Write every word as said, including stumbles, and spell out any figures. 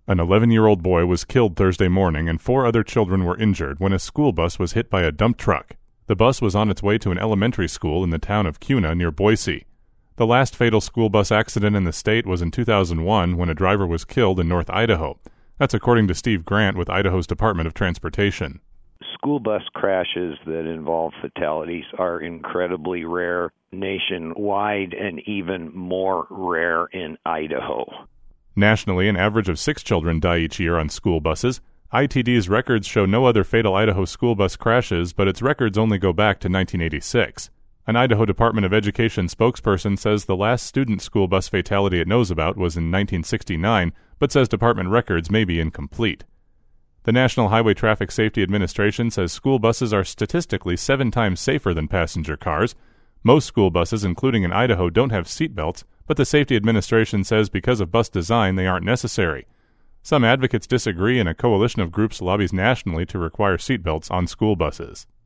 An eleven-year-old boy was killed Thursday morning and four other children were injured when a school bus was hit by a dump truck. The bus was on its way to an elementary school in the town of Kuna near Boise. The last fatal school bus accident in the state was in two thousand one when a driver was killed in North Idaho. That's according to Steve Grant with Idaho's Department of Transportation. School bus crashes that involve fatalities are incredibly rare nationwide and even more rare in Idaho. Nationally, an average of six children die each year on school buses. I T D's records show no other fatal Idaho school bus crashes, but its records only go back to nineteen eighty-six. An Idaho Department of Education spokesperson says the last student school bus fatality it knows about was in nineteen sixty-nine, but says department records may be incomplete. The National Highway Traffic Safety Administration says school buses are statistically seven times safer than passenger cars. Most school buses, including in Idaho, don't have seat belts, but the Safety Administration says because of bus design they aren't necessary. Some advocates disagree, and a coalition of groups lobbies nationally to require seat belts on school buses.